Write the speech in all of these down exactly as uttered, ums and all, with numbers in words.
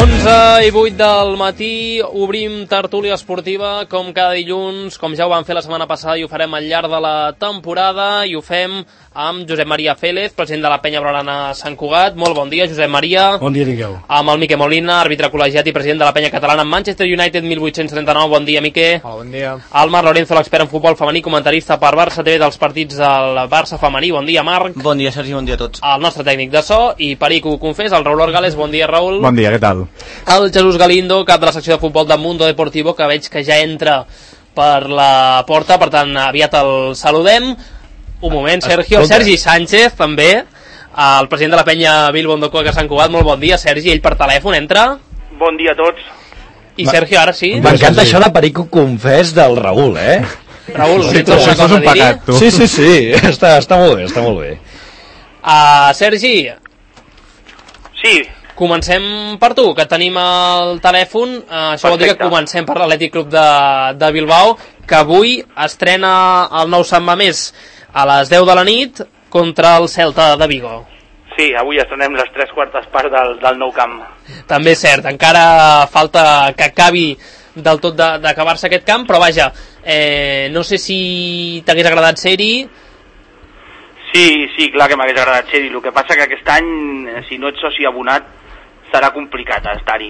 onze i vuit del matí, obrim tertúlia esportiva com cada dilluns, com ja ho vam fer la setmana passada i ho farem al llarg de la temporada, i ho fem amb Josep Maria Félez, president de la Penya Blaugrana Sant Cugat. Molt bon dia, Josep Maria. Bon dia, Miquel. Amb el Miquel Molina, àrbitre col·legiat i president de la Penya Catalana Manchester United mil vuit-cents trenta-nou. Bon dia, Miquel. Hola, bon dia. El Marc Lorenzo, l'expert en futbol femení, comentarista per Barça T V dels partits del Barça femení. Bon dia, Marc. Bon dia, Sergi, bon dia a tots. El nostre tècnic de so i Perico Confés, el Raúl Orgales. Bon dia, Raúl. Bon dia, què tal? El Jesús Galindo, cap de la secció de futbol de Mundo Deportivo, que veig que ja entra per la porta, per tant aviat el saludem. Un moment, Sergio. Escolta. Sergi Sánchez, també, el president de la penya Bilbo Ondokoa Sant Cugat. Molt bon dia, Sergi. Ell per telèfon entra. Bon dia a tots. I Sergio, ara sí. M'encanta això de Perico Confés del Raúl, eh? Raúl, Sí, tens alguna això és cosa un a dir? pecat, tu. Sí, sí, sí, està, està molt bé, està molt bé. Uh, Sergi, Sí, comencem per tu, que tenim el telèfon. Uh, això vol dir que Perfecte. comencem per l'Atlètic Club de, de Bilbao, que avui estrena el nou Sant Mamés a les deu de la nit contra el Celta de Vigo. sí, avui estrenem les tres quartes parts del, del nou camp. També és cert, encara falta que acabi del tot de- d'acabar-se aquest camp, però vaja, eh, no sé si t'hagués agradat ser-hi. Sí, sí, clar que m'hagués agradat ser-hi. El que passa que aquest any, eh, si no ets soci abonat, serà complicat estar-hi.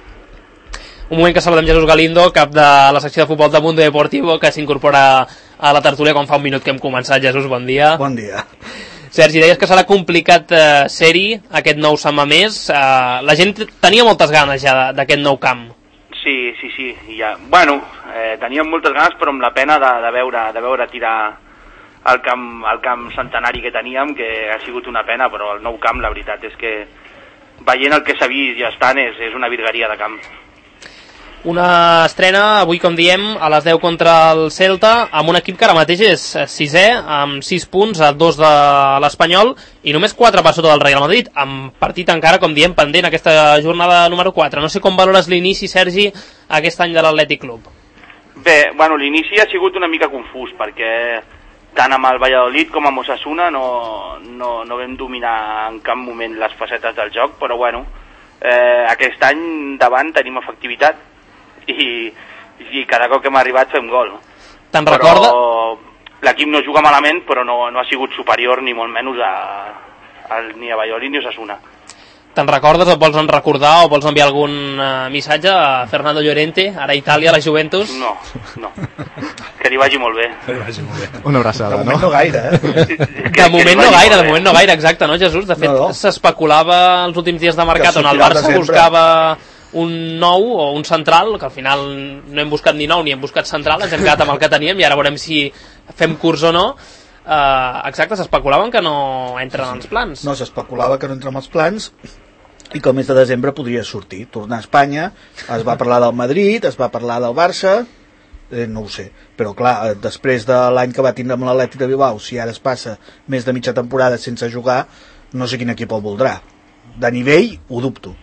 Un moment que saludem Jesús Galindo, cap de la secció de futbol de Mundo Deportivo, que s'incorpora a la tertúlia quan fa un minut que hem començat. Jesús, bon dia. Bon dia. Sergi, deies que serà complicat eh, ser-hi, aquest nou Sant Mamés. Eh, la gent tenia moltes ganes ja d'aquest nou camp. Sí, sí, sí. I ja, bueno, eh, teníem moltes ganes, però amb la pena de, de, veure, de veure tirar el camp, el camp centenari que teníem, que ha sigut una pena, però el nou camp, la veritat és que veient el que s'ha vist ja estan, és, és una virgueria de camp. Una estrena, avui com diem, a les deu contra el Celta, amb un equip que ara mateix és sisè, amb sis punts, a dos de l'Espanyol, i només quatre per sota del Real Madrid, amb partit encara, com diem, pendent aquesta jornada número quatre. No sé com valores l'inici, Sergi, aquest any de l'Atlètic Club. Bé, bueno, l'inici ha sigut una mica confús, perquè tant amb el Valladolid com amb Osasuna no, no, no vam dominar en cap moment les facetes del joc, però bueno, eh, aquest any davant tenim efectivitat i, i cada cop que hem arribat fem gol. Te'n recorda? Però l'equip no juga malament, però no, no ha sigut superior ni molt menys a, a, ni a Valladolid ni a Osasuna. Te'n recordes o vols en recordar o vols enviar algun uh, missatge a Fernando Llorente, ara a Itàlia, a la Juventus? No, no. Que li vagi molt bé. Una abraçada, De no? moment no gaire, eh? De moment no gaire, de moment no gaire, exacte, no, Jesús? De fet, No, no. s'especulava els últims dies de mercat Que on el sortirà de Barça sempre. buscava un nou o un central, que al final no hem buscat ni nou ni hem buscat central, ens hem quedat amb el que teníem i ara veurem si fem curs o no. Uh, exacte, s'especulaven que no entren als plans. No, s'especulava que no entra en els plans i que el mes de desembre podria sortir. Tornar a Espanya, es va parlar del Madrid, es va parlar del Barça, eh, no ho sé. Però clar, eh, després de l'any que va tindre amb l'Atlètic de Bilbao, si ara es passa més de mitja temporada sense jugar, no sé quin equip el voldrà. De nivell, ho dubto.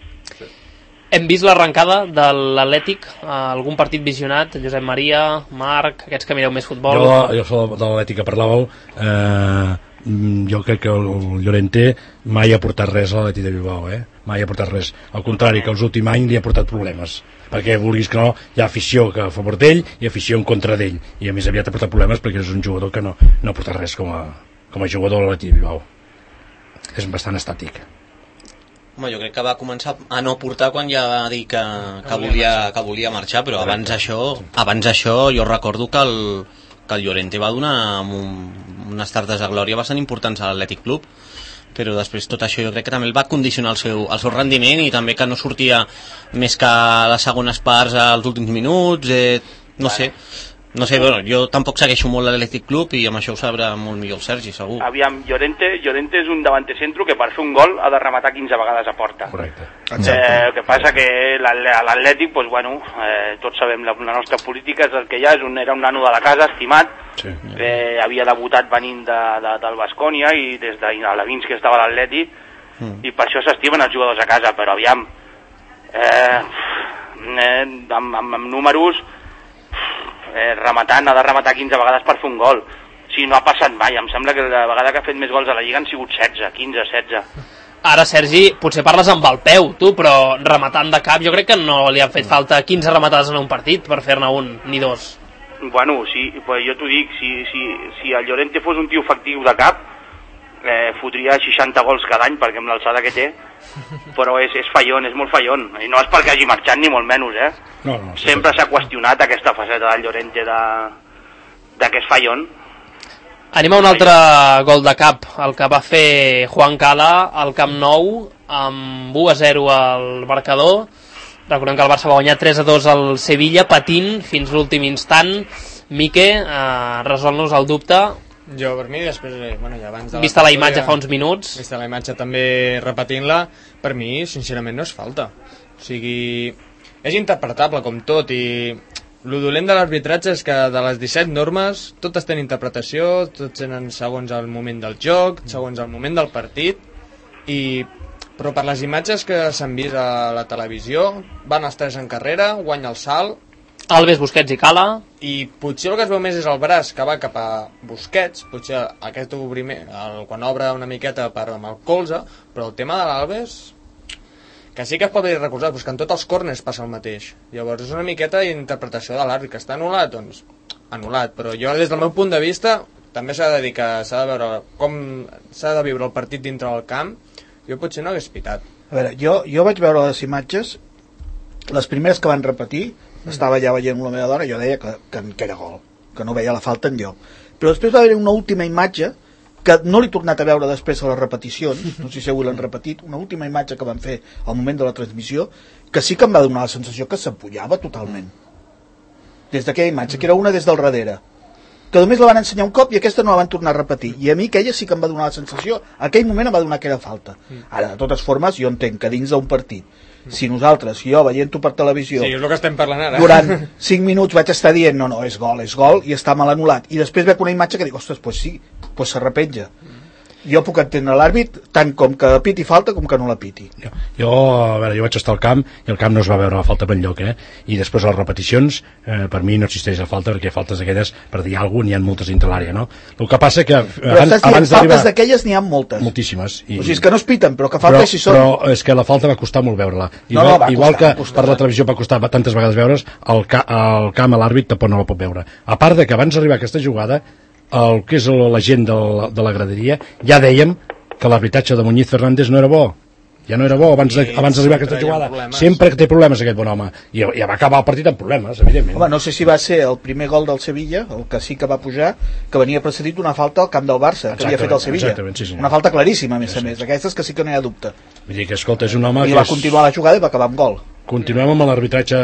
Hem vist l'arrencada de l'Atlètic, uh, algun partit visionat, Josep Maria, Marc, aquests que mireu més futbol. Jo, jo soc de l'Atlètic que parlàveu, eh, jo crec que el Llorente mai ha portat res a l'Atlètic de Bilbao, eh? Mai ha portat res. Al contrari, que els últims anys li ha portat problemes. Perquè, vulguis que no, hi ha afició que a favor d'ell i afició en contra d'ell. I a més aviat ha portat problemes perquè és un jugador que no, no ha portat res com a, com a jugador de l'Atlètic de Bilbao. És bastant estàtic. Home, jo crec que va començar a no portar quan ja va dir que, que, volia, que volia marxar, però abans això, abans això jo recordo que el, que el Llorente va donar un, unes tardes de glòria bastant importants a l'Atlètic Club, però després tot això jo crec que també el va condicionar el seu, el seu rendiment i també que no sortia més que a les segones parts als últims minuts, eh, no sé. No sé, bueno, jo tampoc segueixo molt l'Atlètic Club i amb això ho sabrà molt millor el Sergi, segur. Aviam, Llorente, Llorente és un davanter centro que per fer un gol ha de rematar quinze vegades a porta. Correcte. Eh, el que passa que l'Atlètic, pues, bueno, eh, tots sabem la, la nostra política és el que hi ha, és un, era un nano de la casa, estimat, Sí. eh, havia debutat venint de, de, del Baskonia i des de l'Avins que estava a l'Atlètic, mm. i per això s'estimen els jugadors a casa, però aviam, eh, eh, amb, amb, amb números, eh, rematant, ha de rematar quinze vegades per fer un gol. Si no ha passat mai, em sembla que la vegada que ha fet més gols a la Lliga han sigut setze, quinze, setze. Ara, Sergi, potser parles amb el peu, tu, però rematant de cap jo crec que no li han fet falta quinze rematades en un partit per fer-ne un, ni dos. Bueno, sí, pues jo t'ho dic, si, si, si el Llorente fos un tio efectiu de cap, eh, fotria seixanta gols cada any, perquè amb l'alçada que té, però és, és fallon, és molt fallon, i no és perquè hagi marxat ni molt menys, eh? No, no, sí, sempre sí. s'ha qüestionat aquesta faceta del Llorente de, de que és fallon. Anem a un altre gol de cap, el que va fer Juan Cala al Camp Nou, amb u a zero al marcador. Recordem que el Barça va guanyar tres a dos al Sevilla, patint fins l'últim instant. Mique, eh, resol-nos el dubte. Jo, per mi, després, bueno, ja abans de la... Vista la imatge fa uns minuts. Vista la imatge també repetint-la, per mi, sincerament, no és falta. O sigui, és interpretable com tot, i el dolent de l'arbitratge és que de les disset normes totes tenen interpretació, tots tenen segons el moment del joc, segons el moment del partit, i però per les imatges que s'han vist a la televisió van els tres en carrera, guanya el salt, Alves, Busquets i Cala, i potser el que es veu més és el braç que va cap a Busquets, potser aquest obriment, el, quan obre una miqueta per amb el colze, però el tema de l'Alves, que sí que es pot haver recolzat, però que en tots els corners passa el mateix. Llavors és una miqueta d'interpretació de l'àrbit, que està anul·lat, doncs anul·lat, però jo des del meu punt de vista també s'ha de dir que s'ha de veure com s'ha de viure el partit dintre del camp. Jo potser no hagués pitat. A veure, jo, jo vaig veure les imatges, les primeres que van repetir, mm. estava ja veient amb la meva dona, jo deia que, que, que era gol, que no veia la falta enlloc. Però després va haver una última imatge que no l'he tornat a veure després a les repeticions, no sé si avui l'han repetit, una última imatge que van fer al moment de la transmissió, que sí que em va donar la sensació que s'empullava totalment. Des d'aquella imatge, que era una des del darrere, que només la van ensenyar un cop i aquesta no la van tornar a repetir. I a mi aquella sí que em va donar la sensació, aquell moment em va donar que era falta. Ara, de totes formes, jo entenc que dins d'un partit, si nosaltres, si jo veient-ho per televisió, sí, és el que estem parlant ara, durant cinc minuts vaig estar dient no, no, és gol, és gol, i està mal anul·lat, i després veig una imatge que dic, ostres, doncs sí, doncs s'arrepenja. Jo puc entendre l'àrbit tant com que piti falta com que no la piti. Jo, jo, a veure, jo vaig estar al camp i al camp no es va veure la falta per enlloc, eh? I després les repeticions, eh, per mi no existeix la falta, perquè faltes d'aquelles, per dir alguna cosa, n'hi ha moltes dintre l'àrea, no? El que passa que però abans, estàs dient, faltes d'aquelles n'hi ha moltes. Moltíssimes. I, o sigui, és que no es piten, però que faltes si són. Però és que la falta va costar molt veure-la. Igual, no, no, va igual costar, que costar, per la televisió va costar tantes vegades veure's, el, ca, el camp a l'àrbit tampoc no la pot veure. A part de que abans d'arribar a aquesta jugada, el que és la gent de la, de la graderia, ja dèiem que l'arbitratge de Muñiz Fernández no era bo, ja no era bo abans d'arribar a aquesta jugada, sempre que té problemes aquest bon home, i ja va acabar el partit amb problemes, evidentment. Home, no sé si va ser el primer gol del Sevilla, el que sí que va pujar, que venia precedit d'una falta al camp del Barça, que havia fet el Sevilla, sí, una falta claríssima a més sí, a més, d'aquestes que sí que no hi ha dubte. Vull dir que, escolta, és un home i que va és... continuar la jugada i va acabar amb gol. Continuem amb l'arbitratge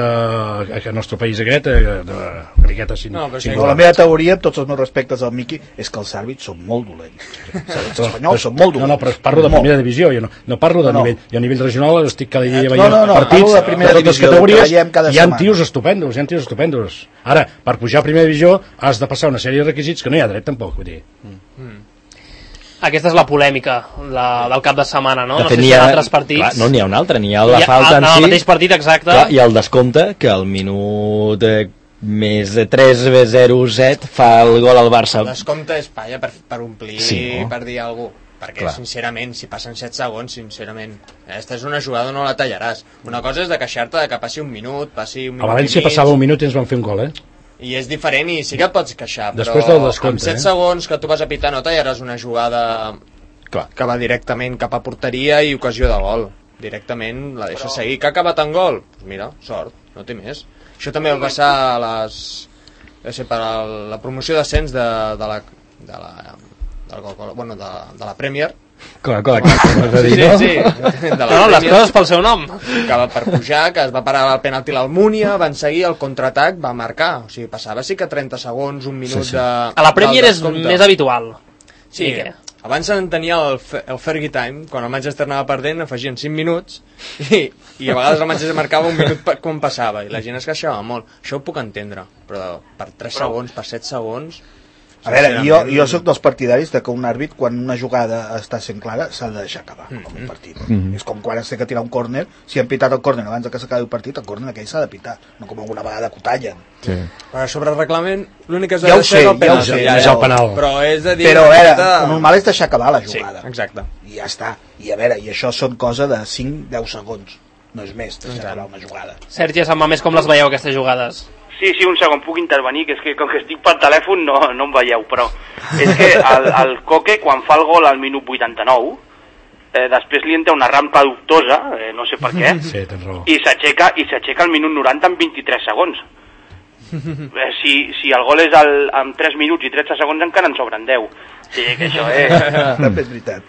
al nostre país aquest, de, de criqueta sin, no, sin no, la meva teoria, amb tots els meus respectes al Miqui, és que els àrbits són molt dolents. Els espanyols són molt dolents. No, no, però parlo de primera divisió, jo no, no parlo de no, no. nivell, jo a nivell regional estic cada dia no, veient no, no, partits de primera de totes divisió, categories, cada hi ha setmana. tios estupendos, hi ha tios estupendos. Ara, per pujar a primera divisió has de passar una sèrie de requisits que no hi ha dret tampoc, vull dir. Mm. Aquesta és la polèmica la, del cap de setmana, no? De no fet, sé si hi ha altres partits. Clar, no n'hi ha un altre, n'hi ha la ha, falta en si. si. El mateix partit, exacte. Clar, i el descompte, que al minut eh, més de tres zero set fa el gol al Barça. El descompte és palla per, per omplir, sí, no? Per dir alguna cosa. Perquè, clar, sincerament, si passen set segons, sincerament, aquesta és una jugada, no la tallaràs. Una cosa és de queixar-te de que passi un minut, passi un minut a València passava un minut i ens van fer un gol, eh? I és diferent i sí que et pots queixar, després però del descompte, amb set eh? segons que tu vas a pitar no tallaràs una jugada clar, que va directament cap a porteria i ocasió de gol. Directament la deixa però... seguir. Que ha acabat en gol? Pues mira, sort, no té més. Això també va passar a les... Ja sé, per a la promoció d'ascens de, de la... De la del, bueno, de, de la Premier. Clar, clar, clar. Sí, sí, sí. De la no, les coses pel seu nom. Que va per pujar, que es va parar el penalti l'Almúnia, van seguir el contraatac, va marcar. O sigui, passava sí que trenta segons, un minut sí, sí. de... A la Premier és més habitual. Sí, que abans en tenia el, el Fergie Time, quan el Manchester anava perdent, afegien cinc minuts i, i a vegades el Manchester marcava un minut com passava i la gent es queixava molt. Això ho puc entendre, però per tres segons, per set segons... A veure, jo, jo sóc dels partidaris de que un àrbit, quan una jugada està sent clara, s'ha de deixar acabar, mm-hmm. com un partit. Mm-hmm. És com quan has de tirar un córner, si han pitat el córner abans que s'acabi el partit, el córner aquell s'ha de pitar, no com alguna vegada que ho tallen. Sí. Però sobre el reglament, l'únic que has de ja deixar és el penal. Ja, ja, ja el penal. Però és de dir... Però, a veure, el normal és deixar acabar la jugada. Sí, exacte. I ja està. I a veure, i això són cosa de cinc a deu segons. No és més, deixar acabar una jugada. Sergi, se'n va més com les veieu, aquestes jugades? Sí, sí, un segon, puc intervenir, que és que com que estic per telèfon no, no em veieu, però és que el, el Coque, quan fa el gol al minut vuitanta-nou, eh, després li entra una rampa dubtosa, eh, no sé per què, sí, tens raó. i s'aixeca i s'aixeca al minut noranta en vint-i-tres segons. Eh, si, si el gol és al, en tres minuts i tretze segons encara en sobren deu. Sí, que això és... També és veritat.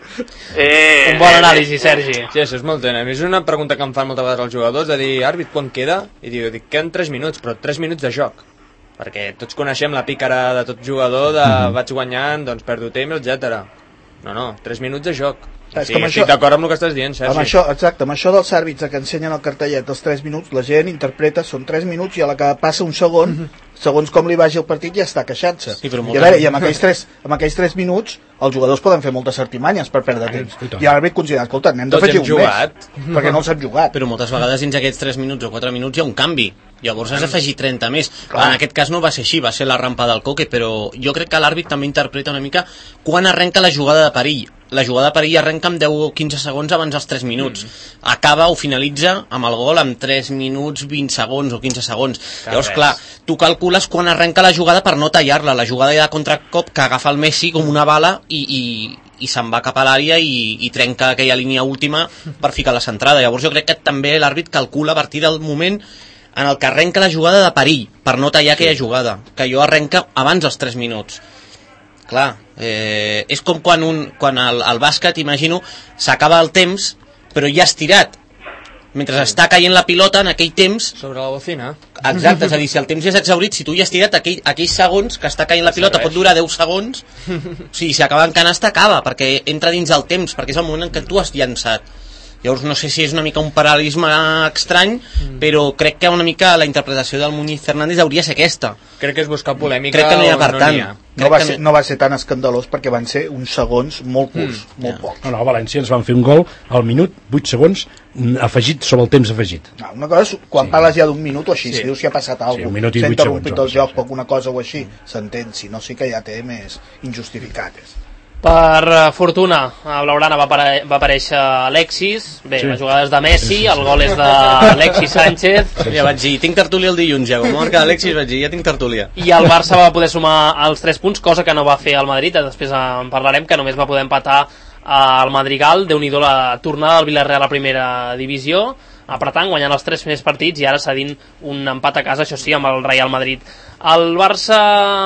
Eh, un bon anàlisi, Sergi. Sí, això és molt tenen. És una pregunta que em fan moltes vegades els jugadors, de dir, àrbit, quan queda? I diu, dic, queden tres minuts, però tres minuts de joc. Perquè tots coneixem la pícara de tot jugador, de mm-hmm. vaig guanyant, doncs perdo temps, etcètera. No, no, tres minuts de joc. És sí, com estic això, d'acord amb el que estàs dient, Sergi. Amb això, exacte, amb això dels àrbits que ensenyen el cartellet dels tres minuts, la gent interpreta, són tres minuts i a la que passa un segon, mm-hmm. segons com li vagi el partit ja està queixant-se. Sí, però I a veure, i amb aquells, tres, amb aquells tres minuts els jugadors poden fer moltes artimanyes per perdre temps. I l'àrbit considera, escolta, n'hem d'afegir un jugat. més, perquè no els hem jugat. Però moltes vegades dins aquests tres minuts o quatre minuts hi ha un canvi. Llavors has d'afegir trenta més. Clar. En aquest cas no va ser així, va ser la rampa del Coque, però jo crec que l'àrbit també interpreta una mica quan arrenca la jugada de perill. La jugada de perill arrenca amb deu o quinze segons abans dels tres minuts. Mm. Acaba o finalitza amb el gol amb tres minuts, vint segons o quinze segons. Clar, Llavors, clar, tu calcules quan arrenca la jugada per no tallar-la. La jugada de contracop que agafa el Messi com una bala i, i, i se'n va cap a l'àrea i, i trenca aquella línia última per ficar la centrada. Llavors jo crec que també l'àrbit calcula a partir del moment en el que arrenca la jugada de perill, per no tallar aquella jugada, que jo arrenca abans dels tres minuts. Clar, eh, és com quan, un, quan el, el bàsquet, imagino, s'acaba el temps, però ja has tirat. Mentre està caient la pilota en aquell temps... Sobre la bocina. Exacte, és a dir, si el temps ja és exhaurit, si tu ja has tirat aquell, aquells segons que està caient la pilota, pot durar deu segons, o sigui, si acaba en canasta, acaba, perquè entra dins el temps, perquè és el moment en què tu has llançat. Llavors no sé si és una mica un paral·lelisme estrany, mm. però crec que una mica la interpretació del Muñiz Fernández hauria ser aquesta. Crec que és buscar polèmica. Crec que no hi ha per tant. No, no, va ser, no va ser tan escandalós perquè van ser uns segons molt curts, mm. molt ja. pocs. No, no, a València ens van fer un gol al minut, vuit segons, afegit sobre el temps afegit. No, una cosa és quan sí. parles ja d'un minut o així, sí. si dius si ha passat alguna cosa, sí, s'ha interrompit el joc sí. per alguna cosa o així, s'entén, si no sí que ja té més injustificat. Per fortuna, a Blaugrana va, apare va aparèixer Alexis, bé, sí. les jugades de Messi, el gol és d'Alexis Sánchez. Sí, ja vaig dir, tinc tertúlia el dilluns, ja, com marca Alexis vaig dir, ja tinc tertúlia. I el Barça va poder sumar els tres punts, cosa que no va fer el Madrid, després en parlarem, que només va poder empatar al Madrigal, déu-n'hi-do la tornada del Villarreal a la primera divisió, apretant, guanyant els tres primers partits i ara cedint un empat a casa, això sí, amb el Real Madrid. El Barça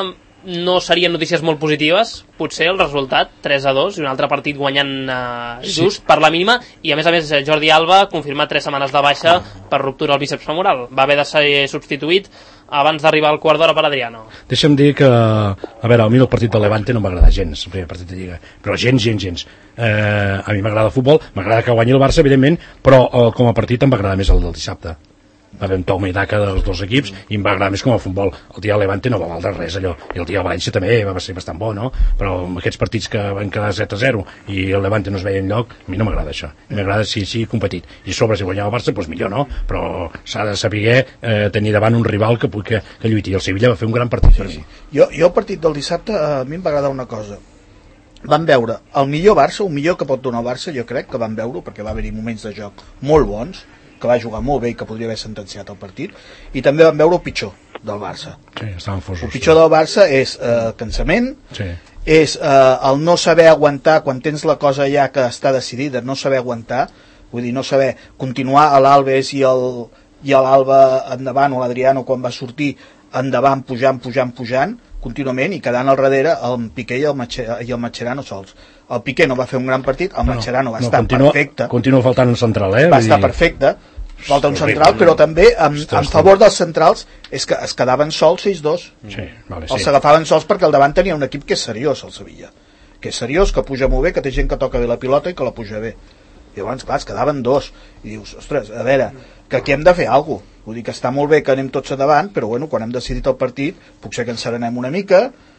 no serien notícies molt positives, potser el resultat tres a dos i un altre partit guanyant eh, just sí. per la mínima, i a més a més Jordi Alba confirmat tres setmanes de baixa per ruptura al bíceps femoral, va haver de ser substituït abans d'arribar al quart d'hora per Adriano. Deixa'm dir que, a veure, a mi el partit de Levante no m'agrada gens, el primer partit de Lliga, però gens, gens, gens. Eh, a mi m'agrada el futbol, m'agrada que guanyi el Barça, evidentment, però eh, com a partit em va agradar més el del dissabte. Va haver un toma i daca dels dos equips i em va agradar més com a futbol. El dia de Levante no va valdre res allò, i el dia de València també va ser bastant bo, no? Però amb aquests partits que van quedar zero a zero i el Levante no es veia enlloc, a mi no m'agrada això. M'agrada si sí competit, i sobre si guanyava el Barça doncs millor, no? Però s'ha de saber eh, tenir davant un rival que, que, que lluiti, i el Sevilla va fer un gran partit per sí, mi. sí. Jo, jo el partit del dissabte a mi em va agradar una cosa. Vam veure el millor Barça, el millor que pot donar el Barça, jo crec que vam veure, perquè va haver-hi moments de joc molt bons, que va jugar molt bé i que podria haver sentenciat el partit, i també vam veure el pitjor del Barça. Sí, estaven fosos. El pitjor del Barça és eh, cansament, sí. és eh, el no saber aguantar quan tens la cosa ja que està decidida, no saber aguantar, vull dir, no saber continuar a l'Alves i el i l'Alba endavant, o l'Adriano quan va sortir endavant, pujant, pujant, pujant contínuament, i quedant al darrere el Piqué i el, Macher i el Mascherano sols. El Piqué no va fer un gran partit, el Mascherano va no, estar continua, perfecte. Continua faltant un central, eh? Va estar perfecte, falta un central, però també en, en favor dels centrals és que es quedaven sols sis dos. Sí, vale, els sí. agafaven sols perquè al davant tenia un equip que és seriós, el Sevilla. Que és seriós, que puja molt bé, que té gent que toca bé la pilota i que la puja bé. I llavors, clar, es quedaven dos. I dius, ostres, a veure, que aquí hem de fer alguna cosa. Vull dir que està molt bé que anem tots endavant, però bueno, quan hem decidit el partit, potser que ens serenem una mica,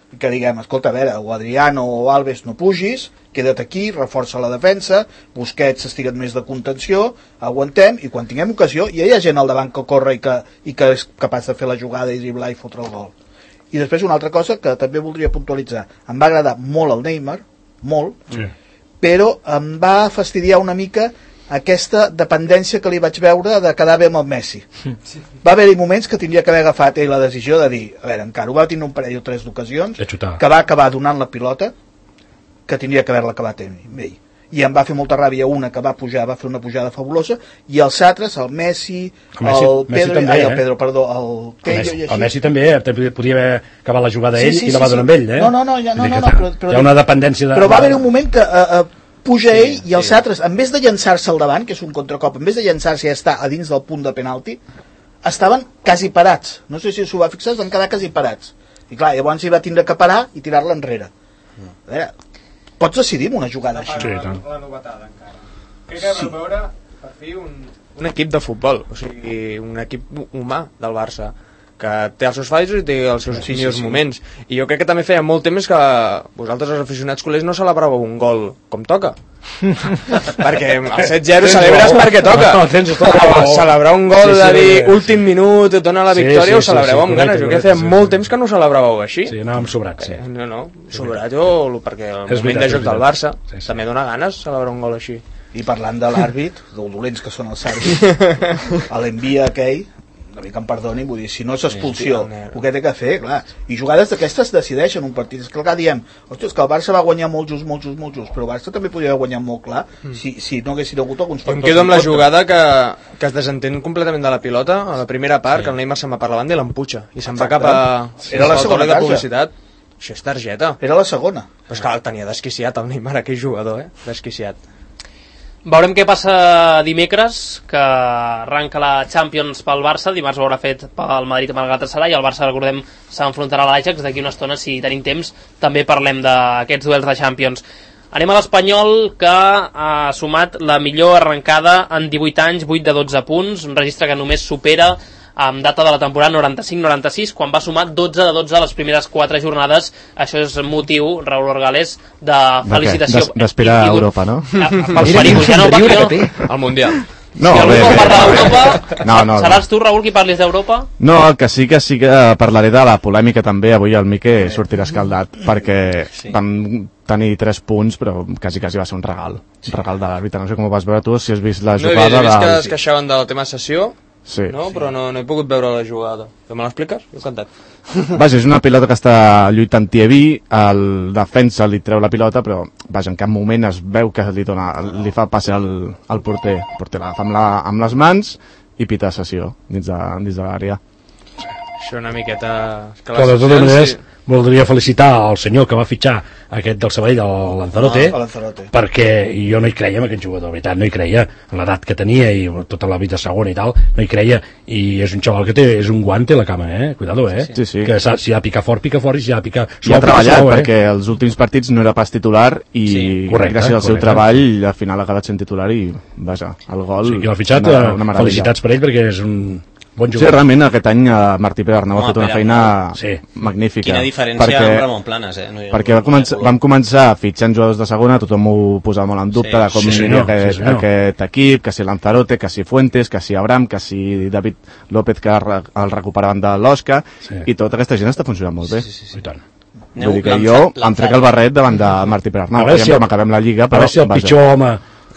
que diguem, escolta, a veure, o Adriano o Alves no pugis, queda't aquí, reforça la defensa, Busquets s'estiga més de contenció, aguantem, i quan tinguem ocasió, ja hi ha gent al davant que corre i que, i que és capaç de fer la jugada i driblar i fotre el gol. I després una altra cosa que també voldria puntualitzar, em va agradar molt el Neymar, molt, sí. Però em va fastidiar una mica aquesta dependència que li vaig veure de quedar bé amb el Messi. Sí. Va haver-hi moments que tindria que haver agafat ell la decisió de dir, a veure, encara ho va tenir un parell o tres d'ocasions, que va acabar donant la pilota, que tindria que haver-la acabat ell. I em va fer molta ràbia una que va pujar, va fer una pujada fabulosa, i els altres, el Messi, el, Messi, el Pedro, Messi també, ai, el Pedro, perdó, el Tello, el Messi, i així. El Messi també, també podia haver acabat la jugada ell sí, sí, i la va sí, donar sí. amb ell, eh? No, no, no, ja, no, no, no, però, però, hi ha una dependència de... Però va haver un moment que uh, uh, puja sí, ell i els sí. altres, en vez de llançar-se al davant, que és un contracop, en vez de llançar-se i estar a dins del punt de penalti, estaven quasi parats. No sé si s'ho va fixar, van quedar quasi parats. I clar, llavors hi va tindre que parar i tirar-la enrere. A veure, pots decidir una jugada així. Sí, la, la novetada encara. Crec que sí. Vam veure per fi un, un equip de futbol, o sigui, un equip humà del Barça, que té els seus falls i té els seus sí, millors sí, sí. moments. I jo crec que també feia molt temps que vosaltres, els aficionats culers, no celebràveu un gol com toca. Perquè el set zero celebres perquè toca. No, tens tota celebrar un gol sí, sí, de dir últim minut, dona la victòria, sí, sí, ho celebreu sí, sí, amb ganes. Jo crec que feia sí, molt sí. temps que no celebràveu així. Sí, anàvem sobrats, sí. No, no, sobrat jo, perquè el és moment veritat, de joc del Barça sí, sí. també dona ganes celebrar un gol així. I parlant de l'àrbit, del dolents que són els àrbits, a l'envia aquell, a mi que em perdoni, vull dir, si no és expulsió, sí, el que té que fer, clar. I jugades d'aquestes decideixen un partit. És que clar, diem, ostres, que el Barça va guanyar molt just, molt just, molt just, però el Barça també podria haver guanyat molt clar mm. si, si no haguessin hagut alguns factors. Em quedo amb la jugada que, que es desentén completament de la pilota, a la primera part, sí. que el Neymar se'n va per la banda i l'empuja, i se'n va cap a... Era la segona de publicitat. Això és targeta. Era la segona. Però és que el tenia desquiciat el Neymar, aquell jugador, eh? Desquiciat. Veurem què passa dimecres, que arranca la Champions pel Barça, dimarts ho haurà fet pel Madrid amb el Galatasaray, i el Barça, recordem, s'enfrontarà a l'Ajax d'aquí una estona, si tenim temps, també parlem d'aquests duels de Champions. Anem a l'Espanyol, que ha sumat la millor arrencada en divuit anys, vuit de dotze punts, un registre que només supera amb data de la temporada noranta-cinc noranta-sis, quan va sumar dotze de dotze a les primeres quatre jornades. Això és motiu, Raúl Orgales, de felicitació. De D'aspirar a Europa, no? Pels pericos, ja no parli... Al Mundial. No, si algú bé, vol bé, parlar bé, d'Europa, no, no, seràs tu, Raúl, qui parlis d'Europa? No, el que sí que sí que parlaré de la polèmica també. Avui el Mique sortirà escaldat, perquè sí. vam tenir tres punts, però quasi quasi va ser un regal. Un regal de l'àrbitre. No sé com ho vas veure tu, si has vist la jugada... No he vist que es queixaven del tema sessió, sí, no? sí. Però no, no he pogut veure la jugada. Me l'expliques? Jo he cantat. Vaja, és una pilota que està lluitant Thierry, el defensa li treu la pilota, però vaja, en cap moment es veu que li, dona, li fa passe al, al porter. El porter l'agafa amb, la, amb les mans i pita sessió dins de, dins de l'àrea. Això una miqueta... Que de totes maneres, sí. voldria felicitar el senyor que va fitxar aquest del Sabadell, el Lanzarote, ah, Lanzarote, perquè jo no hi creia en aquest jugador, veritat, no hi creia en l'edat que tenia i tota la vida segona i tal, no hi creia, i és un xaval que té, és un guante la cama, eh? Cuidado, eh? Sí, sí. Que si ha de picar fort, pica fort, i si ha de picar suau, I ha treballat, suau, eh? Perquè els últims partits no era pas titular i sí, correcte, gràcies al correcte. seu treball al final ha acabat sent titular i vaja, el gol... Sí, que l'ha fitxat, una, una felicitats per ell perquè és un... Bon sí, realment aquest any Martí Pere Arnau ha fet una feina sí. magnífica. Quina diferència perquè, amb Ramon Planes, eh? No perquè va començar, vam començar fitxant jugadors de segona, tothom ho posava molt en dubte sí. de com sí, senyor, aquest, sí, aquest equip, que si Lanzarote, que si Fuentes, que si Abraham, que si David López, que el recuperaven de l'Osca, sí. i tota aquesta gent està funcionant molt bé. Sí, sí, sí. I tant. Vull dir que jo em trec el barret davant de Martí Pere Arnau, ja si com acabem la Lliga, però... A veure si el pitjor home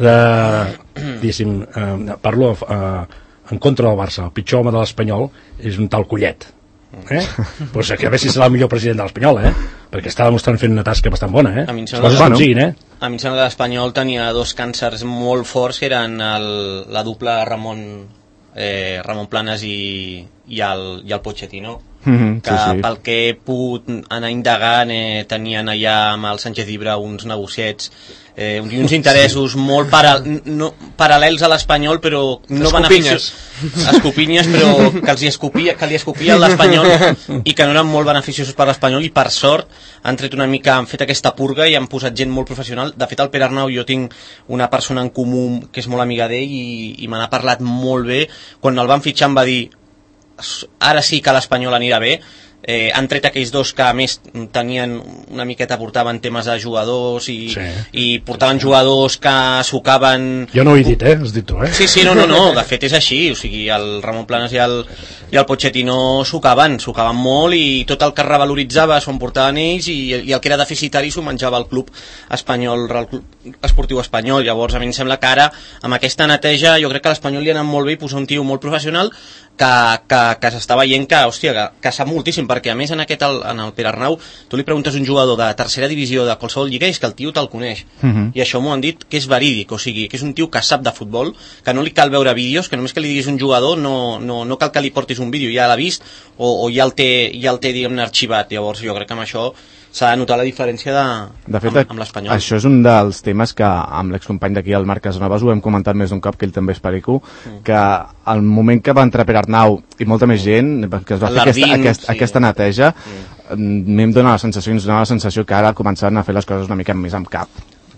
de... diguéssim, eh, parlo... Eh, en contra del Barça, el pitjor home de l'Espanyol és un tal Collet, eh? pues que a veure si serà el millor president de l'Espanyol, eh? perquè està demostrant fent una tasca bastant bona, eh? A mi em sembla, que, siguin, eh? a mi em sembla que l'Espanyol tenia dos càncers molt forts, que eren el, la dupla Ramon, eh, Ramon Planes i, i, el, i el Pochettino, mm-hmm, que sí, sí. pel que he pogut anar indagant eh, tenien allà amb el Sánchez Llibre uns negociets eh, i uns interessos sí. molt para, no, paral·lels a l'Espanyol, però no beneficiós, escopinyes, però que, els hi escopia, que li escopia l'Espanyol i que no eren molt beneficiosos per l'Espanyol, i per sort han tret una mica, han fet aquesta purga i han posat gent molt professional. De fet, el Pere Arnau, jo tinc una persona en comú que és molt amiga d'ell i, i me n'ha parlat molt bé. Quan el van fitxar em va dir ara sí que l'Espanyol anirà bé, eh, han tret aquells dos que a més tenien una miqueta, portaven temes de jugadors i, sí. i portaven jugadors que sucaven... Jo no ho he dit, eh? Has dit tu, eh? Sí, sí, no, no, no, de fet és així, o sigui, el Ramon Planes i el, i el Pochettino sucaven, sucaven molt i tot el que revaloritzava s'ho emportaven ells i, i el que era deficitari s'ho menjava el club espanyol, el club esportiu espanyol. Llavors a mi em sembla que ara amb aquesta neteja jo crec que a l'Espanyol li ha anat molt bé posar un tio molt professional que, que, que s'està veient que, hòstia, que, que sap moltíssim, perquè a més en aquest, el, en el Pere Arnau, tu li preguntes a un jugador de tercera divisió de qualsevol lliga i és que el tio te'l coneix. Uh-huh. I això m'ho han dit que és verídic, o sigui, que és un tio que sap de futbol, que no li cal veure vídeos, que només que li diguis un jugador no, no, no cal que li portis un vídeo, ja l'ha vist o, o ja el té, ja el té diguem-ne, arxivat. Llavors jo crec que amb això s'ha de notar la diferència de, de fet, amb, amb l'Espanyol. Això és un dels temes que amb l'excompany d'aquí, el Marc Casanovas, ho hem comentat més d'un cop, que ell també és perico, mm. que al moment que va entrar Pere Arnau i molta més gent, que es va fer aquesta, aquest, sí. aquesta neteja, mm. a mi em dóna la sensació, ens dóna la sensació que ara començaran a fer les coses una mica més amb cap.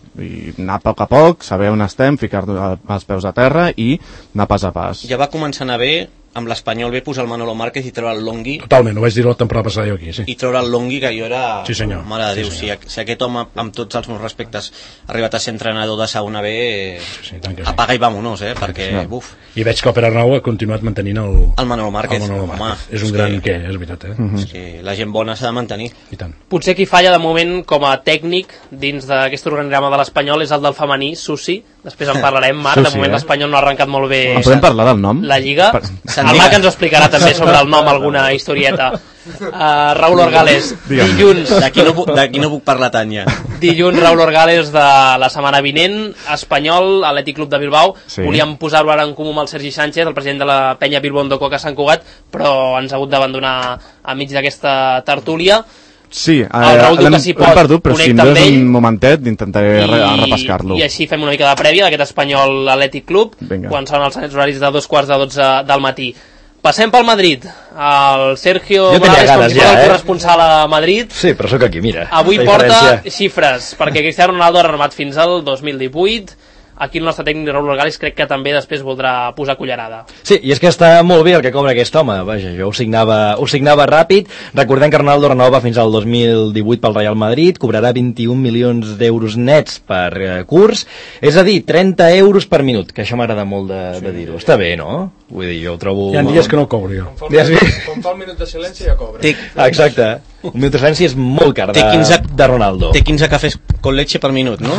I anar a poc a poc, saber on estem, ficar els peus a terra i anar pas a pas. Ja va començar a anar bé amb l'Espanyol bé posar el Manolo Márquez i treure el Longhi. Totalment, ho vaig dir la temporada passada jo aquí, sí. I treure el Longhi, que jo era... Sí, senyor. Mare de Déu, sí, si, si aquest home, amb tots els meus respectes, ha arribat a ser entrenador de segona B, sí, sí, apaga sí. i vámonos, eh, perquè, sí. buf. I veig que el Pere Arnau ha continuat mantenint el... El Manolo Márquez. El Manolo Márquez. Home, és un és gran que... què, és veritat, eh? Uh-huh. És que la gent bona s'ha de mantenir. I tant. Potser qui falla de moment com a tècnic dins d'aquest organigrama de l'Espanyol és el del femení, Susi. Després en parlarem, Marc. Susi, de moment eh? l'Espanyol no ha arrencat molt bé. En podem parlar del nom? La Lliga. Per... El Marc ens ho explicarà també sobre el nom, alguna historieta. Uh, Raúl Orgales, dilluns... D'aquí no, d'aquí no puc parlar tant ja. Dilluns, Raúl Orgales de la setmana vinent, Espanyol, Atlètic Club de Bilbao. Sí. Volíem posar-ho ara en comú amb el Sergi Sánchez, el president de la penya Bilbao Ondokoka a Sant Cugat, però ens ha hagut d'abandonar a mig d'aquesta tertúlia. Sí, eh, l'hem perdut, però si no és un momentet d'intentaré repescar-lo. I així fem una mica de prèvia d'aquest Espanyol Atlètic Club, Venga. Quan són els horaris de dos quarts de dotze del matí. Passem pel Madrid. El Sergio Morales, com si fos el corresponsal a Madrid. Sí, però sóc aquí, mira. Avui porta xifres, perquè Cristiano Ronaldo ha renovat fins al dos mil divuit. Aquí el nostre tècnic Raúl Orgales crec que també després voldrà posar cullerada. Sí, i és que està molt bé el que cobra aquest home. Vaja, jo ho signava, ho signava ràpid. Recordem que Ronaldo renova fins al dos mil divuit pel Real Madrid, cobrarà vint-i-un milions d'euros nets per eh, curs, és a dir, trenta euros per minut, que això m'agrada molt de, sí. de dir-ho. Està bé, no? Vull dir, jo ho trobo... Hi ha dies que no el cobro jo. Quan fa un minut de silenci ja cobra. Té... Exacte. Un minut de silenci és molt car de, quinze, de Ronaldo. Té quinze cafès con leche per minut, no?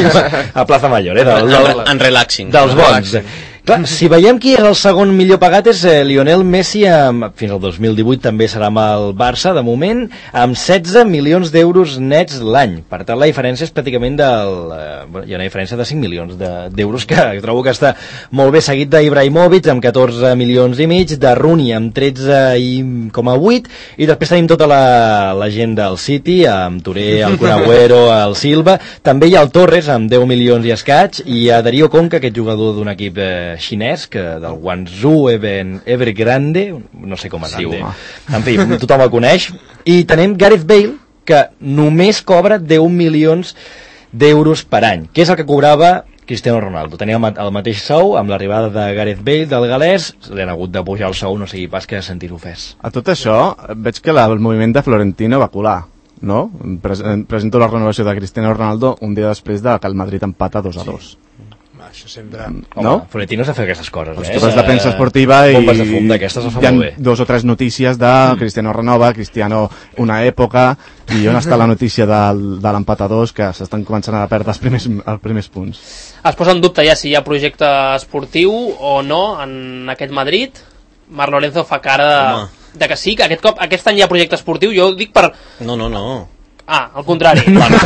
A Plaza Mayor, eh? Del, del, en, en relaxing. Dels bons. Clar, si veiem qui és el segon millor pagat és eh, Lionel Messi, amb, fins al dos mil divuit també serà amb el Barça, de moment, amb setze milions d'euros nets l'any. Per tant, la diferència és pràcticament del... Eh, bueno, hi ha una diferència de cinc milions d'euros, de, que trobo que està molt bé, seguit d'Ibrahimovic, amb catorze milions i mig, de Rooney, amb tretze coma vuit, i després tenim tota la, la gent del City, amb Touré, el Kun Agüero, el Silva, també hi ha el Torres, amb deu milions i escaig, i a Darío Conca, aquest jugador d'un equip eh, xinès, que del Guangzhou Evergrande, no sé com es diu, en fi, tothom el coneix, i tenim Gareth Bale, que només cobra deu milions d'euros per any, que és el que cobrava Cristiano Ronaldo. Tenia el mateix sou, amb l'arribada de Gareth Bale del galès, li han hagut de pujar el sou, no sigui pas que sentir-ho fes. A tot això, veig que la, el moviment de Florentino va colar, no? Presento la renovació de Cristiano Ronaldo un dia després de que el Madrid empata dos a dos. Això sempre... Home, no? Florentino s'ha fet aquestes coses, els eh? Els de premsa esportiva i bombes de fum d'aquestes es fa hi ha molt bé. Dos o tres notícies de mm. Cristiano renova, Cristiano una època, i on està la notícia de, de l'empat a dos, que s'estan començant a perdre els primers, els primers punts. Es posa en dubte ja si hi ha projecte esportiu o no en aquest Madrid. Marc Lorenzo fa cara de, de que sí, que aquest cop, aquest any hi ha projecte esportiu. Jo ho dic per... No, no, no. Ah, al contrari. No, no.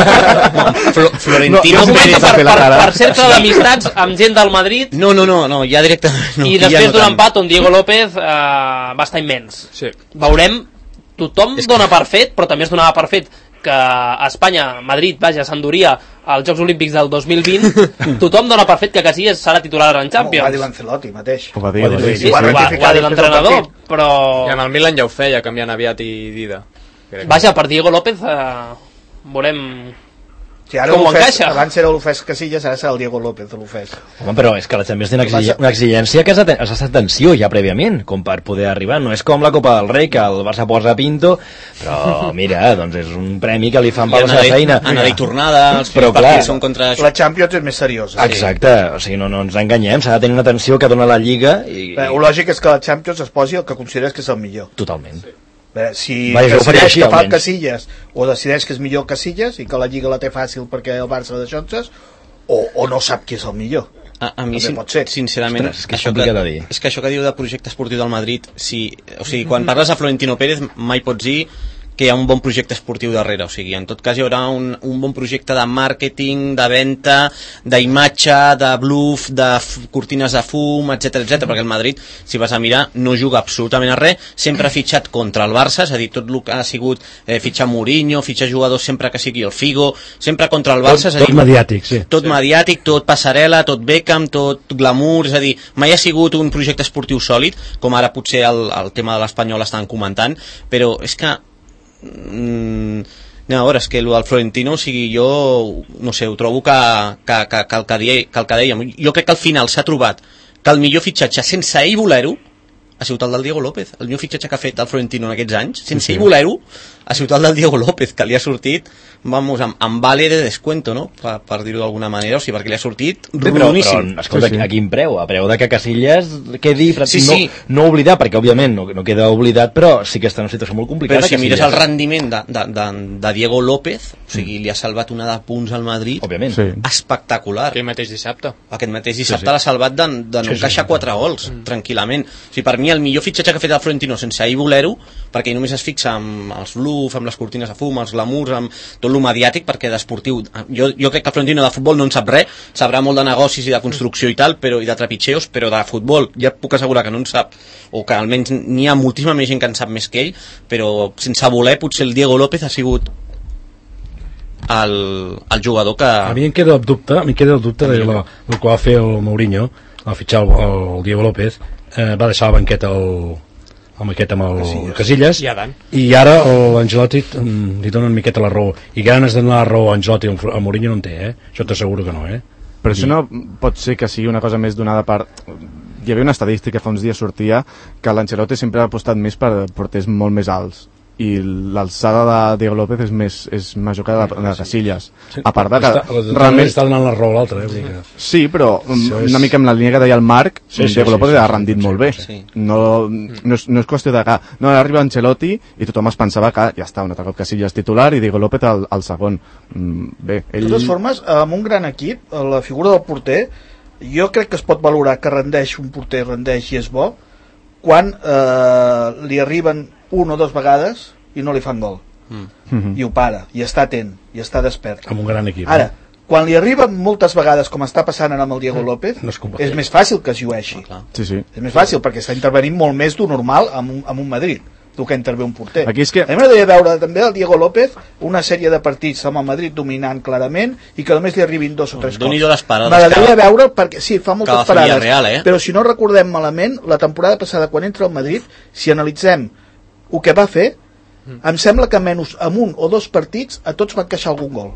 Florentino no, per, per, per, per cercle d'amistats amb gent del Madrid. No, no, no, no, ja directament. No, I després ja no d'un empat on Diego López eh, va estar immens. Sí. Veurem, tothom es dona per fet, però també es donava per fet que a Espanya, Madrid, vaja, s'enduria als Jocs Olímpics del dos mil vint, tothom dona per fet que Casillas serà titular en Champions. Ho va dir l'Ancelotti mateix. Ho va dir, ho va dir, sí, sí, sí, ho va, ho va dir l'entrenador, però... I amb el Milan ja ho feia, canviant aviat i Dida. Vaja, per Diego López eh, volem... Sí, ara com ho l'Ofès, encaixa? abans era l'Ofès Casillas, ara serà el Diego López de l'Ofès. Home, però és que la Champions té una, exigència, una exigència que has de, has d'estar atenció ja prèviament, com per poder arribar. No és com la Copa del Rei, que el Barça posa Pinto, però mira, doncs és un premi que li fan per la seva feina. Anada i tornada, els però clar, són contra... La Champions és més seriosa. Exacte, o sigui, no, no ens enganyem, s'ha de tenir una atenció que dona la Lliga. I, Bé, el lògic és que la Champions es posi el que consideres que és el millor. Totalment. Bé, si Vaja, decideix així, que fa el almenys. Casillas o decideix que és millor Casillas i que la Lliga la té fàcil perquè el Barça de Xonses, o, o no sap qui és el millor. A, a mi, sin, pot ser. sincerament, Ostres, és que és això, que, complicat de dir. és que això que diu de projecte esportiu del Madrid, si, o sigui, quan parles de Florentino Pérez mai pots dir que hi ha un bon projecte esportiu darrere, o sigui, en tot cas hi haurà un, un bon projecte de màrqueting, de venda, d'imatge, de bluff, de f- cortines de fum, etc etc, perquè el Madrid, si vas a mirar, no juga absolutament a res, sempre ha fitxat contra el Barça, és a dir, tot el que ha sigut eh, fitxar Mourinho, fitxar jugadors sempre que sigui el Figo, sempre contra el Barça, Tot, és a dir, tot mediàtic, sí. tot mediàtic, tot passarel·la, tot Beckham, tot glamour, és a dir, mai ha sigut un projecte esportiu sòlid, com ara potser el, el tema de l'Espanyol estan comentant, però és que mm, anem a veure, és que el del Florentino, o sigui, jo no sé, ho trobo que, que, que, que, el que, deia, que el que dèiem, jo crec que al final s'ha trobat que el millor fitxatge sense ell voler-ho ha sigut el del Diego López, el millor fitxatge que ha fet el Florentino en aquests anys, sense sí, sí. ell voler-ho ha sigut el del Diego López, que li ha sortit vamos, amb, amb vale de descuento, no? Per, per dir-ho d'alguna manera, o sigui, perquè li ha sortit rodoníssim. Però, escolta, sí, sí. A quin preu? A preu de que Casillas quedi... Sí, sí. No, no oblidar, perquè òbviament no, no queda oblidat, però sí que està en una situació molt complicada. Però si Casillas. mires el rendiment de, de, de, de Diego López, o sigui, li ha salvat una de punts al Madrid, òbviament. Sí. Mm. Espectacular. Aquell mateix dissabte. Aquest mateix dissabte sí, sí. l'ha salvat de, de no Sí, sí, encaixar sí. quatre gols, mm. tranquil·lament. O sigui, per mi el millor fitxatge que ha fet el Florentino sense ell voler-ho, perquè ell només es fixa amb els bluff, amb les cortines de fum, els glamours, amb tot el mediàtic, perquè d'esportiu, jo, jo crec que el Florentino de futbol no en sap res, sabrà molt de negocis i de construcció i tal, però i de trepitxeos, però de futbol ja puc assegurar que no en sap, o que almenys n'hi ha moltíssima més gent que en sap més que ell, però sense voler potser el Diego López ha sigut el, el jugador que... A mi em queda el dubte, a mi em queda el dubte de la, el que va fer el Mourinho, al fitxar el, el Diego López, eh, va deixar la banqueta el, el maquet amb el Casillas, Casillas I Adán. i ara l'Angelotti li dona una miqueta la raó, i ganes de donar la raó a Angelotti, a Mourinho no en té, eh? Això t'asseguro que no, eh? Però això no pot ser que sigui una cosa més donada per... Hi havia una estadística, fa uns dies sortia, que l'Ancelotti sempre ha apostat més per porters molt més alts, i l'alçada de Diego López és més és major que la de, de Casillas. A part de que està, realment està donant la raó a l'altre, eh? Que... sí, però Això és... una mica amb la línia que deia el Marc, sí, sí, Diego sí, López sí, ha sí, rendit sí, molt bé. sí. No, no, és, no és qüestió de que no, arriba Ancelotti i tothom es pensava que ja està, un altre cop Casillas titular i Diego López al, al segon. Bé, ell... De totes formes, amb un gran equip, la figura del porter, jo crec que es pot valorar que rendeix un porter, rendeix i és bo, quan eh, li arriben una o dues vegades i no li fan gol. Mm. Mhm. I ho para, i està atent, i està despert. amb un gran equip. Ara, quan li arriben moltes vegades, com està passant ara amb el Diego López, No és culpa és seva. més fàcil que es llueixi. Ah, clar. Sí, sí. És més fàcil, perquè està intervenint molt més d'un normal amb un, amb un Madrid, del que intervé un porter. Aquí és que- A mi m'agradaria veure també el Diego López una sèrie de partits amb el Madrid dominant clarament i que només li arribin dos o tres cops. Déu-n'hi-do les parades M'agradaria que- veure, perquè sí, fa que moltes va fer parades, Villarreal, eh? però si no recordem malament, la temporada passada quan entra al Madrid, si analitzem el que va fer, em sembla que menys amb un o dos partits a tots van queixar algun gol.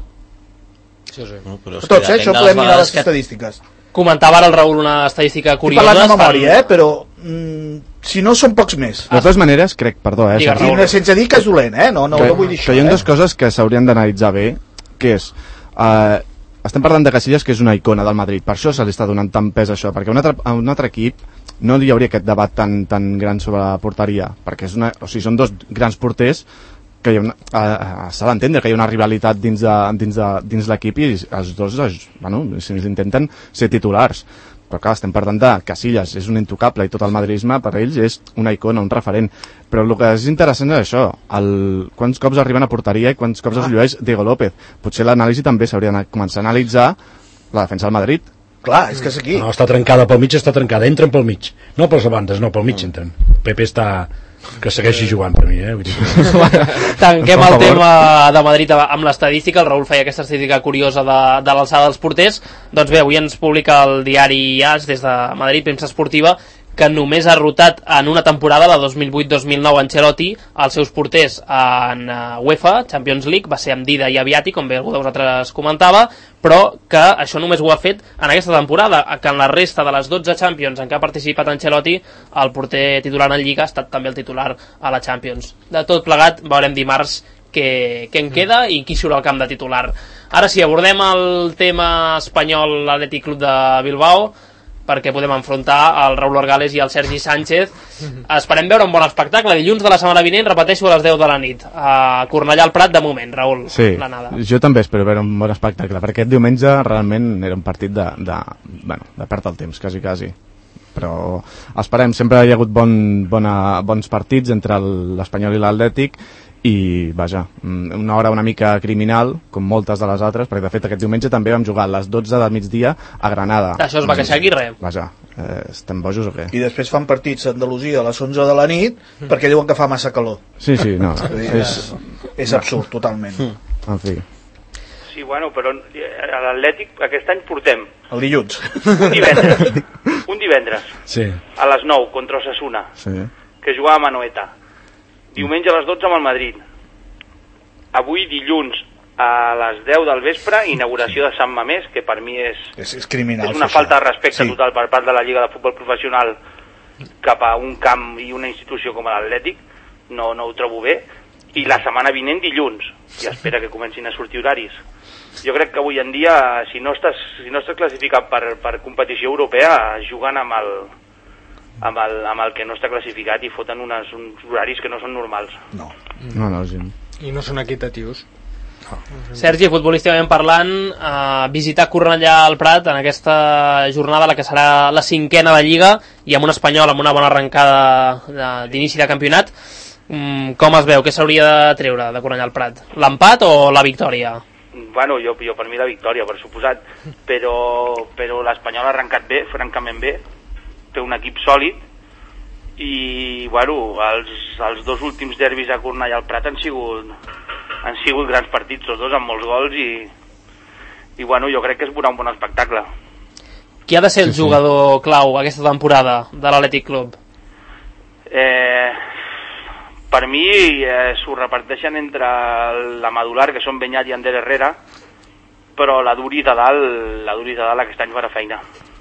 Sí, sí. No, però és A tots, que eh? depèn Això de podem mirar vegades les que- estadístiques. Comentava ara el Raül una estadística Estic curiosa. parlant de estan- memòria, eh? Però mm, si no són pocs més. De totes maneres, crec, perdó, eh, Digues, Sergi, Raül. I sense dir que és dolent, eh? No, no, que, no vull dir això. que hi ha eh? dues coses que s'haurien d'analitzar bé, que és eh, estem parlant de Casillas, que és una icona del Madrid, per això se li està donant tant pes a això, perquè a un altre, a un altre equip no hi hauria aquest debat tan, tan gran sobre la porteria, perquè és una, o sigui, són dos grans porters que hi ha una, eh, s'ha d'entendre que hi ha una rivalitat dins de, dins de, dins l'equip i els dos es, bueno, si intenten ser titulars, però clar, estem parlant de Casillas, és un intocable i tot el madridisme per ells és una icona, un referent, però el que és interessant és això, el, quants cops arriben a porteria i quants cops es llueix Diego López. Potser l'anàlisi també s'hauria de començar a analitzar la defensa del Madrid. Clar, és que és aquí. No, està trencada pel mig, està trencada, entren pel mig, no per les bandes, no, pel mig entren. Pepe està... que segueixi jugant per mi, eh? Vull dir que... Tanquem Per el favor. tema de Madrid amb l'estadística. El Raül feia aquesta estadística curiosa de, de l'alçada dels porters. Doncs bé, avui ens publica el diari AS des de Madrid, premsa esportiva, que només ha rotat en una temporada, la dos mil vuit dos mil nou, Ancelotti, els seus porters en UEFA, Champions League, va ser amb Dida i Aviati, com bé algú de vosaltres comentava, però que això només ho ha fet en aquesta temporada, que en la resta de les dotze Champions en què ha participat Ancelotti, el porter titular en Lliga ha estat també el titular a la Champions. De tot plegat, veurem dimarts què, què en queda i qui surt al camp de titular. Ara sí, abordem el tema espanyol, l'Atlètic Club de Bilbao, perquè podem enfrontar el Raúl Orgales i el Sergi Sánchez. Esperem veure un bon espectacle. Dilluns de la setmana vinent, repeteixo, a les deu de la nit. A Cornellà al Prat, de moment, Raúl. Sí, l'anada. Jo també espero veure un bon espectacle, perquè aquest diumenge realment era un partit de, de, bueno, de perdre el temps, quasi, quasi. Però esperem, sempre hi ha hagut bon, bona, bons partits entre l'Espanyol i l'Atlètic, i vaja, una hora una mica criminal, com moltes de les altres, perquè de fet aquest diumenge també vam jugar a les dotze del migdia a Granada. Això es va queixar Aguirre. Vaja, eh, estem bojos o què? I després fan partits a Andalusia a les onze de la nit perquè diuen que fa massa calor. Sí, sí, no. és, és absurd, totalment. En fi. Sí, bueno, però a l'Atlètic aquest any portem El dilluns. un divendres, un divendres Sí. a les nou contra Osasuna, Sí. que jugava a Anoeta. Diumenge a les dotze amb el Madrid. Avui, dilluns, a les deu del vespre, inauguració de Sant Mamés, que per mi és, És, és criminal. és una fer falta això. de respecte Sí. total per part de la Lliga de Futbol Professional cap a un camp i una institució com l'Atlètic. No, no ho trobo bé. I la setmana vinent, dilluns. I espera que comencin a sortir horaris. Jo crec que avui en dia, si no estàs, si no estàs classificat per, per competició europea, jugant amb el, amb el, amb el que no està classificat i foten unes, uns horaris que no són normals. No. No, no, gent. I no són equitatius. Sergi, futbolísticament parlant, eh, visitar Cornellà al Prat en aquesta jornada, la que serà la cinquena de Lliga, i amb un Espanyol amb una bona arrencada de- d'inici de campionat, mm, com es veu? Què s'hauria de treure de Cornellà al Prat? L'empat o la victòria? Bueno, jo, jo per mi la victòria, per suposat, però, però l'Espanyol ha arrencat bé, francament bé, té un equip sòlid, i bueno, els, els dos últims derbis a Cornellà al Prat han sigut, han sigut grans partits, tots dos amb molts gols, i, i bueno, jo crec que es veurà un bon espectacle. Qui ha de ser el Sí, sí. jugador clau aquesta temporada de l'Atlètic Club? Eh, per mi eh, s'ho reparteixen entre la medular, que són Beñat i Ander Herrera, però la Duri de dalt, la Duri de dalt aquest any farà feina.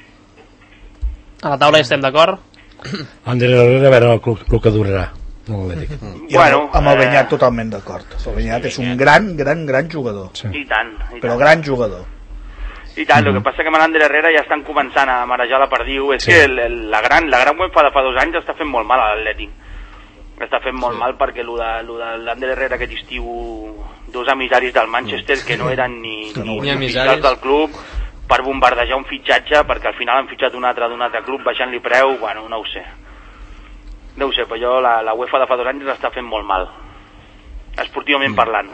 A la taula hi estem d'acord? Ander Herrera, a veure el, club, el que durarà l'Atlètic. I Bueno, amb, amb el eh, Beñat totalment d'acord. El Beñat és un gran, gran, gran jugador. Sí. I tant, i Però tant. gran jugador. I tant, el que passa que amb l'Ander Herrera ja estan començant a marejar la perdiu. És Sí. que el, el, la gran, la gran UEFA de fa dos anys està fent molt mal a l'Atlètic. Està fent molt mal perquè lo de, lo de l'Ander Herrera aquest estiu, dos emissaris del Manchester que no eren ni, Que no ni, ho ni eren. oficials del club, per bombardejar un fitxatge, perquè al final han fitxat un altre d'un altre club baixant-li preu, bueno, no ho sé. No ho sé, però jo la, la UEFA de fa dos anys l'està fent molt mal, esportivament parlant.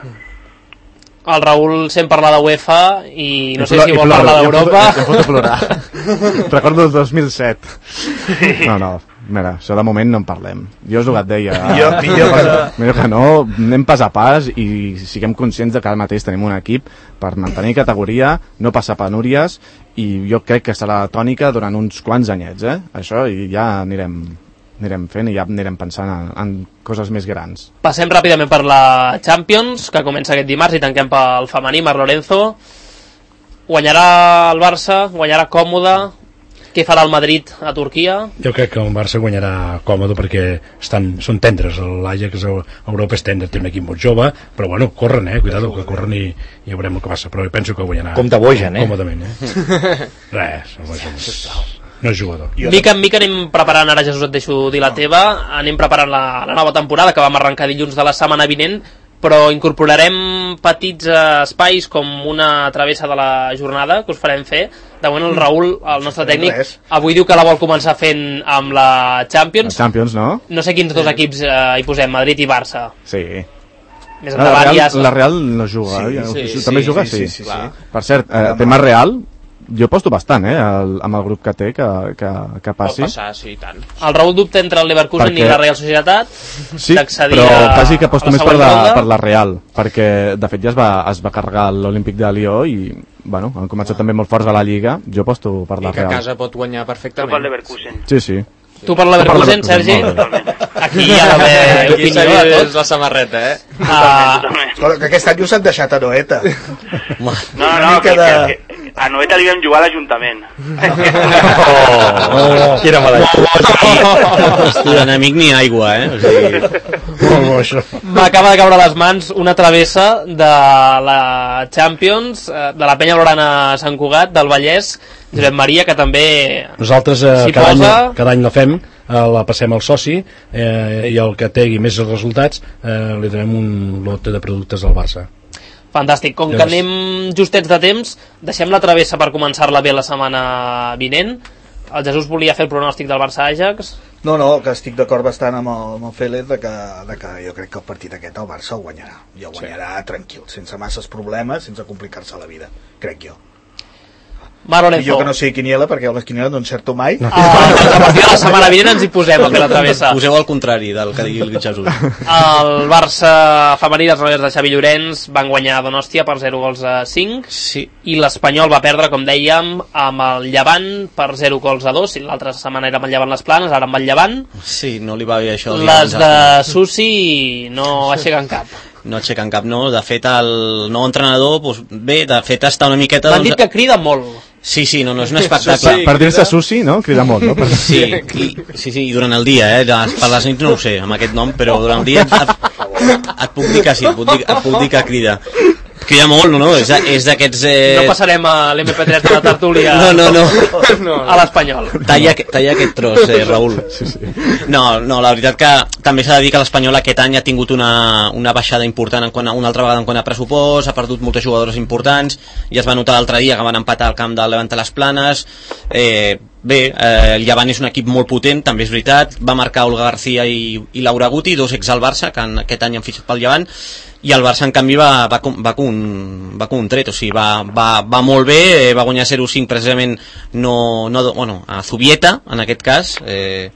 El Raúl sent parlar de UEFA i no I sé plora- si i vol plora, parlar i em foto- d'Europa. i em foto a plorar. Recordo el dos mil set. No, no, mira, això de moment no en parlem. Jo és el que et deia. Millor- millor que- Millor que no, anem pas a pas i siguem conscients de que ara mateix tenim un equip per mantenir categoria, no passar penúries, i jo crec que serà la tònica durant uns quants anyets, eh? Això, i ja anirem, anirem fent i ja anirem pensant en, en coses més grans. Passem ràpidament per la Champions, que comença aquest dimarts, i tanquem pel femení. Marc Lorenzo, guanyarà el Barça, guanyarà còmode. Què farà el Madrid a Turquia? Jo crec que el Barça guanyarà còmode perquè estan, són tendres, l'Ajax a Europa és tendre, té un equip molt jove, però bueno, corren, eh, cuidado, que corren i, i ja veurem el que passa, però penso que guanyarà Compte bogen, eh? còmodament, eh? Res, no és, no és jugador. Mica en mica anem preparant, ara Jesús et deixo dir la teva, anem preparant la, la nova temporada, que vam arrencar dilluns de la setmana vinent, però incorporarem petits eh, espais com una travessa de la jornada que us farem fer. De moment el Raül, el nostre tècnic, Res. avui diu que la vol començar fent amb la Champions. La Champions, no? No sé quins dos equips eh, hi posem, Madrid i Barça. Sí. Més La endavant ja... Real, la Real no juga, Sí, eh? sí, També sí, juga? sí, sí, sí, sí. Per cert, eh, tema Real, jo aposto bastant, eh, el, amb el grup que té, que, que, que Pot passi. passar, sí, i tant. El Raül dubta entre el Leverkusen Perquè- i la Real Societat Sí, d'accedir però a- quasi que a aposto la més per següent la, ronda. per la Real, perquè de fet ja es va, es va carregar l'Olímpic de Lió i bueno, han començat també molt forts a la Lliga. Jo aposto per la I que a Real. casa pot guanyar Però pel perfectament. Leverkusen. Sí, sí. Tu per l'Leverkusen, Sergi? Aquí hi ha d'haver opinió de tot. La samarreta, eh? Uh, que aquest any us han deixat a Noeta. No, no, que, de... que a Noeta li vam jugar a l'Ajuntament. Oh, quina mala. L'enemic ni aigua, eh? O sigui... M'acaba de caure a les mans una travessa de la Champions, de la penya Blaugrana Sant Cugat, del Vallès, Josep Maria, que també nosaltres eh, cada, posa... any, cada any la fem, eh, la passem al soci, eh, i el que tegui més resultats eh, li donem un lot de productes del Barça. Fantàstic, com que anem justets de temps, deixem la travessa per començar-la bé la setmana vinent. El Jesús volia fer el pronòstic del Barça-Ajax. No, no, que estic d'acord bastant amb el, amb el Félix de que, de que jo crec que el partit aquest el Barça el guanyarà, i el guanyarà sí. tranquil, sense masses problemes, sense complicar-se la vida, crec jo. Mar Lorenzo. I jo que no sé quiniela, perquè a les quinieles no encerto mai. No. Ah, a partir de la setmana vinent ens hi posem a fer la travessa. Poseu al contrari del que digui el Jesús. El Barça femení dels Rollers de Xavi Llorenç van guanyar a Donòstia per zero gols a cinc, sí. I l'Espanyol va perdre, com dèiem, amb el Llevant per zero gols a dos. L'altra setmana era amb el Llevant les Planes, ara amb el Llevant. Sí, no li va bé això. Les de Susi no aixequen cap. No aixequen cap, no. De fet, el nou entrenador, doncs, bé, de fet està una miqueta... M'han dit que crida molt. Sí, sí, no, no és un espectacle. Sí, per dir-se Susi, no? Crida molt, no? Sí, i, sí, sí, i durant el dia, eh? Per les nits no ho sé, amb aquest nom, però durant el dia et, et puc dir que sí, et puc dir, et puc dir que crida. Crida molt, no, no? És, és d'aquests... Eh... No passarem a l'M P tres de la tertúlia no, no, no. a l'Espanyol. Talla, talla aquest tros, eh, Raül. Sí, sí. No, no, la veritat que també s'ha de dir que l'Espanyol aquest any ha tingut una, una baixada important en quant a, una altra vegada en quant a pressupost, ha perdut moltes jugadores importants, i es va notar l'altre dia que van empatar al camp del Levante les Planes. Eh, bé, eh, el Llevant és un equip molt potent, també és veritat, va marcar Olga García i, i Laura Guti, dos ex al Barça, que en, aquest any han fitxat pel Llevant, i el Barça en canvi va, va, va, com, un, va com un tret, o sigui, va, va, va molt bé, va guanyar zero cinc precisament no, no, bueno, a Zubieta en aquest cas, eh,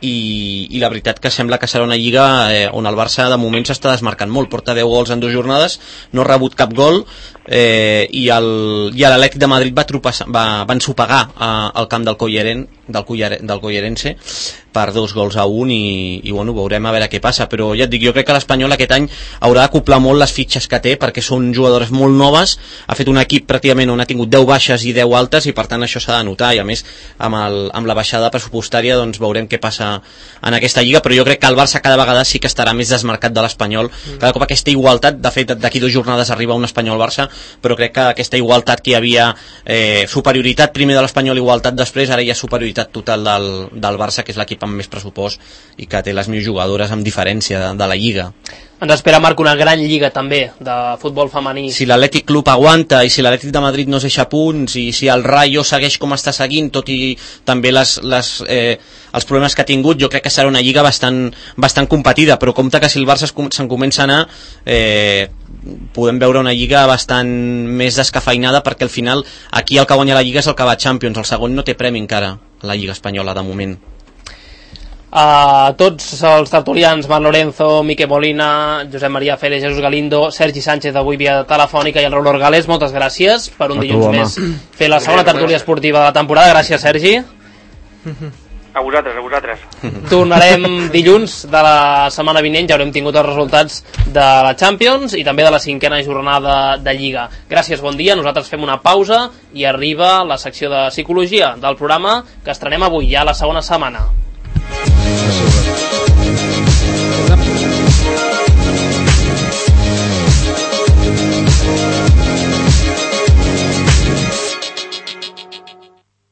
i, i la veritat que sembla que serà una lliga eh, on el Barça de moment s'està desmarcant molt, porta deu gols en dues jornades, no ha rebut cap gol, eh, i l'Atlètic de Madrid va, tropeçar, va, va ensopegar eh, al camp del Colleren, del, Collere, del Collerense per dos gols a un, i, i bueno, veurem a veure què passa, però ja et dic, jo crec que l'Espanyol aquest any haurà d'acoplar molt les fitxes que té, perquè són jugadores molt noves, ha fet un equip pràcticament on ha tingut deu baixes i deu altes, i per tant això s'ha de notar, i a més amb, el, amb la baixada pressupostària doncs veurem què passa en aquesta lliga, però jo crec que el Barça cada vegada sí que estarà més desmarcat de l'Espanyol, cada cop aquesta igualtat, de fet d'aquí dues jornades arriba un Espanyol-Barça, però crec que aquesta igualtat que hi havia, eh, superioritat primer de l'Espanyol, igualtat després, ara hi ha superioritat total del, del Barça, que és l'equip amb més pressupost i que té les millors jugadores amb diferència de, de la Lliga. Ens espera, Marc, una gran lliga també de futbol femení. Si l'Atlètic Club aguanta i si l'Atlètic de Madrid no es deixa punts i si el Rayo segueix com està seguint, tot i també les, les, eh, els problemes que ha tingut, jo crec que serà una lliga bastant, bastant competida, però compte que si el Barça se'n comença a anar, eh, podem veure una lliga bastant més descafeinada, perquè al final aquí el que guanya la lliga és el que va a Champions, el segon no té premi encara la lliga espanyola de moment. A uh, tots els tertulians, Marc Lorenzo, Miquel Molina, Josep Maria Félix, Jesús Galindo, Sergi Sánchez avui via telefònica i el Raúl Orgales, moltes gràcies per un dilluns més fer la segona tertúlia esportiva de la temporada. Gràcies, Sergi. A vosaltres, a vosaltres. Tornarem dilluns de la setmana vinent, ja haurem tingut els resultats de la Champions i també de la cinquena jornada de Lliga. Gràcies, bon dia, nosaltres fem una pausa i arriba la secció de psicologia del programa que estrenem avui, ja la segona setmana.